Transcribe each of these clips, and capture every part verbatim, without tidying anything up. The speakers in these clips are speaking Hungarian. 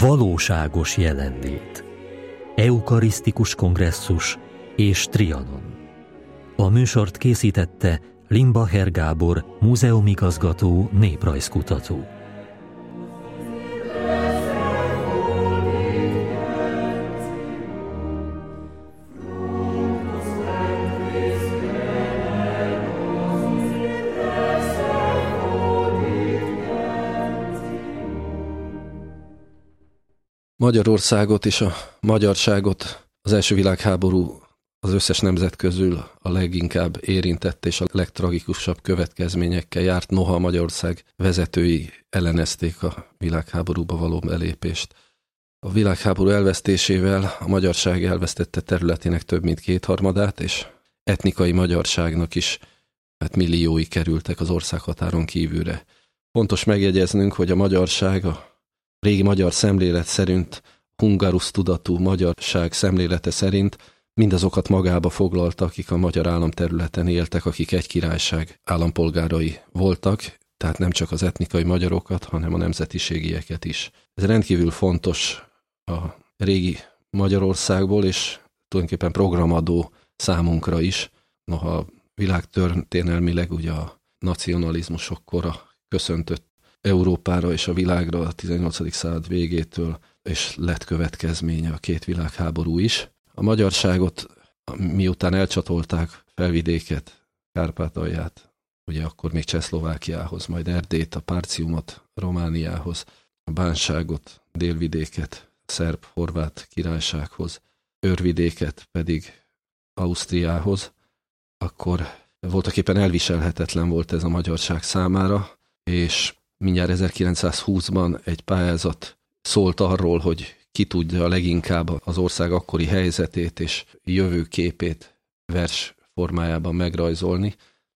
Valóságos jelenlét. Eukarisztikus kongresszus és Trianon. A műsort készítette Limbacher Gábor, múzeumigazgató, néprajzkutató. Magyarországot és a magyarságot az első világháború az összes nemzet közül a leginkább érintett és a legtragikusabb következményekkel járt, noha Magyarország vezetői ellenezték a világháborúba való belépést. A világháború elvesztésével a magyarság elvesztette területének több mint kétharmadát, és etnikai magyarságnak is hát milliói kerültek az országhatáron kívülre. Fontos megjegyeznünk, hogy a magyarság a régi magyar szemlélet szerint, hungarus tudatú magyarság szemlélete szerint mindazokat magába foglalta, akik a magyar állam területen éltek, akik egy királyság állampolgárai voltak, tehát nem csak az etnikai magyarokat, hanem a nemzetiségieket is. Ez rendkívül fontos a régi Magyarországból, és tulajdonképpen programadó számunkra is. Noha világtörténelmileg ugye a nacionalizmusok kora köszöntött Európára és a világra a tizennyolcadik század végétől, és lett következménye a két világháború is. A magyarságot, miután elcsatolták Felvidéket, Kárpátalját, ugye akkor még Csehszlovákiához, majd Erdélyt, a Párciumot Romániához, a Bánságot, Délvidéket, szerb-horvát királysághoz, Őrvidéket pedig Ausztriához, akkor voltaképpen elviselhetetlen volt ez a magyarság számára, és mindjárt ezerkilencszázhúszban egy pályázat szólt arról, hogy ki tudja leginkább az ország akkori helyzetét és jövőképét vers formájában megrajzolni,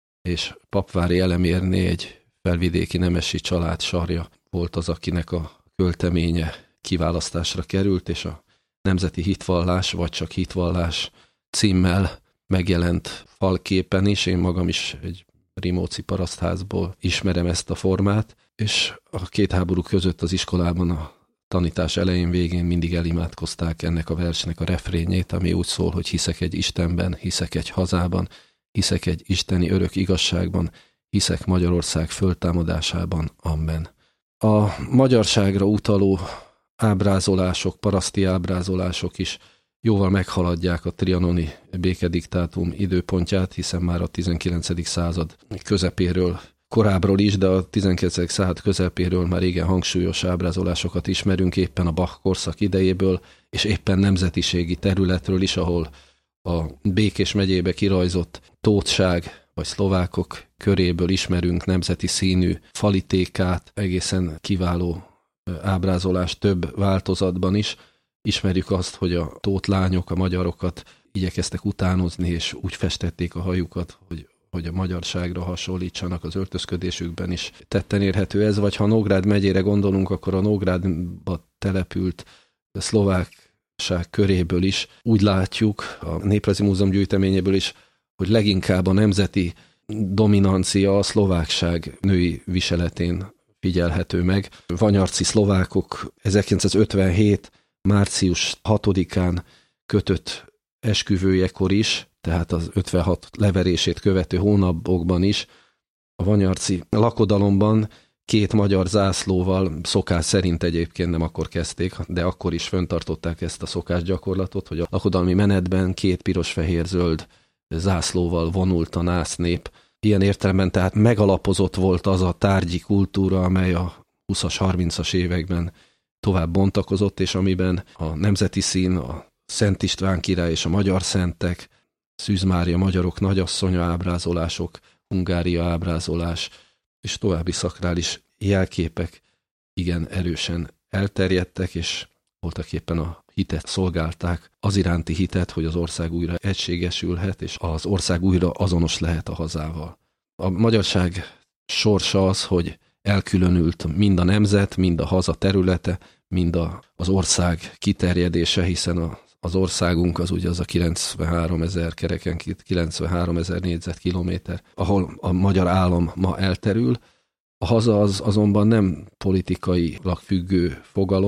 és Papvári Elemérné, egy felvidéki nemesi család sarja volt az, akinek a költeménye kiválasztásra került, és a Nemzeti Hitvallás, vagy csak Hitvallás címmel megjelent falképen is. Én magam is egy rimóci parasztházból ismerem ezt a formát, és a két háború között az iskolában a tanítás elején, végén mindig elimádkozták ennek a versnek a refrényét, ami úgy szól, hogy hiszek egy Istenben, hiszek egy hazában, hiszek egy isteni örök igazságban, hiszek Magyarország föltámadásában, amen. A magyarságra utaló ábrázolások, paraszti ábrázolások is jóval meghaladják a trianoni békediktátum időpontját, hiszen már a tizenkilencedik század közepéről, korábbról is, de a tizenkilencedik század közepéről már régen hangsúlyos ábrázolásokat ismerünk, éppen a Bach korszak idejéből, és éppen nemzetiségi területről is, ahol a Békés megyébe kirajzott tótság vagy szlovákok köréből ismerünk nemzeti színű falitékát, egészen kiváló ábrázolás több változatban is. Ismerjük azt, hogy a tót lányok a magyarokat igyekeztek utánozni, és úgy festették a hajukat, hogy hogy a magyarságra hasonlítsanak az öltözködésükben is tetten érhető ez, vagy ha Nógrád megyére gondolunk, akkor a Nógrádba települt szlovákság köréből is úgy látjuk, a Néprajzi Múzeum gyűjteményéből is, hogy leginkább a nemzeti dominancia a szlovákság női viseletén figyelhető meg. Vanyarci szlovákok ezerkilencszázötvenhét. március hatodikán kötött esküvőjekor is, tehát az ötvenhat leverését követő hónapokban is a vanyarci lakodalomban két magyar zászlóval, szokás szerint egyébként nem akkor kezdték, de akkor is fenntartották ezt a szokásgyakorlatot, hogy a lakodalmi menetben két piros-fehér-zöld zászlóval vonult a násznép. Ilyen értelemben tehát megalapozott volt az a tárgyi kultúra, amely a huszas, harmincas években tovább bontakozott, és amiben a nemzeti szín, a Szent István király és a magyar szentek, Szűz Mária magyarok nagyasszonya ábrázolások, Hungária ábrázolás és további szakrális jelképek igen erősen elterjedtek, és voltaképpen a hitet szolgálták, az iránti hitet, hogy az ország újra egységesülhet, és az ország újra azonos lehet a hazával. A magyarság sorsa az, hogy elkülönült mind a nemzet, mind a haza területe, mind a, az ország kiterjedése, hiszen a Az országunk az ugye az a kilencvenháromezer kereken, kilencvenháromezer négyzetkilométer, ahol a magyar állam ma elterül. A haza az azonban nem politikailag függő fogalom,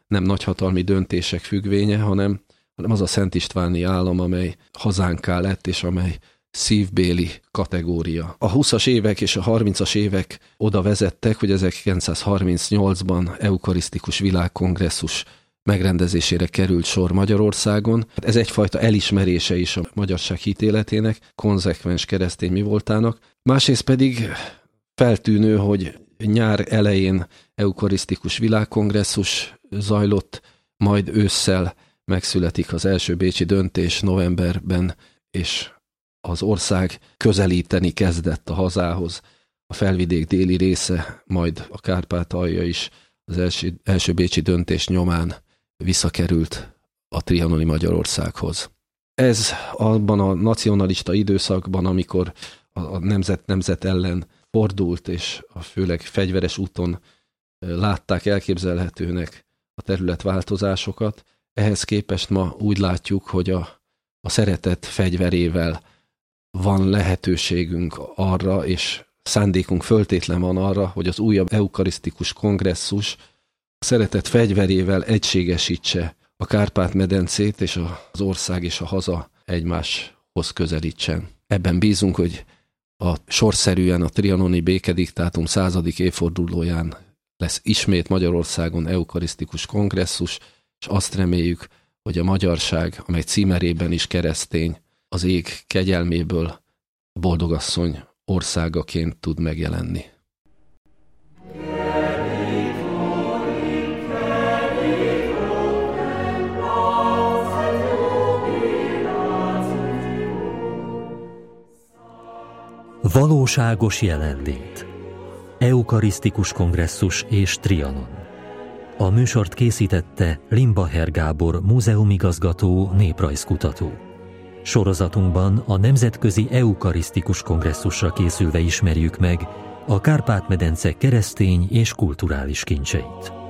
nem nagyhatalmi döntések függvénye, hanem, hanem az a Szent Istváni állam, amely hazánká lett, és amely szívbéli kategória. A húszas évek és a harmincas évek oda vezettek, hogy ezerkilencszázharmincnyolcban eukarisztikus világkongresszus megrendezésére került sor Magyarországon. Ez egyfajta elismerése is a magyarság hitéletének, konzekvens keresztény mi voltának. Másrészt pedig feltűnő, hogy nyár elején eukarisztikus világkongresszus zajlott, majd ősszel megszületik az első bécsi döntés novemberben, és az ország közelíteni kezdett a hazához. A felvidék déli része, majd a Kárpátalja is az első, első bécsi döntés nyomán visszakerült a trianoni Magyarországhoz. Ez abban a nacionalista időszakban, amikor a nemzet nemzet ellen fordult, és a főleg fegyveres úton látták elképzelhetőnek a területváltozásokat, ehhez képest ma úgy látjuk, hogy a, a szeretet fegyverével van lehetőségünk arra, és szándékunk föltétlen van arra, hogy az újabb eukarisztikus kongresszus a szeretet fegyverével egységesítse a Kárpát-medencét, és az ország és a haza egymáshoz közelítsen. Ebben bízunk, hogy a sorszerűen a trianoni békediktátum századik évfordulóján lesz ismét Magyarországon eukarisztikus kongresszus, és azt reméljük, hogy a magyarság, amely címerében is keresztény, az ég kegyelméből a boldogasszony országaként tud megjelenni. Valóságos jelenlét. Eukarisztikus kongresszus és Trianon. A műsort készítette Limbacher Gábor múzeumigazgató, néprajzkutató. Sorozatunkban a Nemzetközi Eukarisztikus Kongresszusra készülve ismerjük meg a Kárpát-medence keresztény és kulturális kincseit.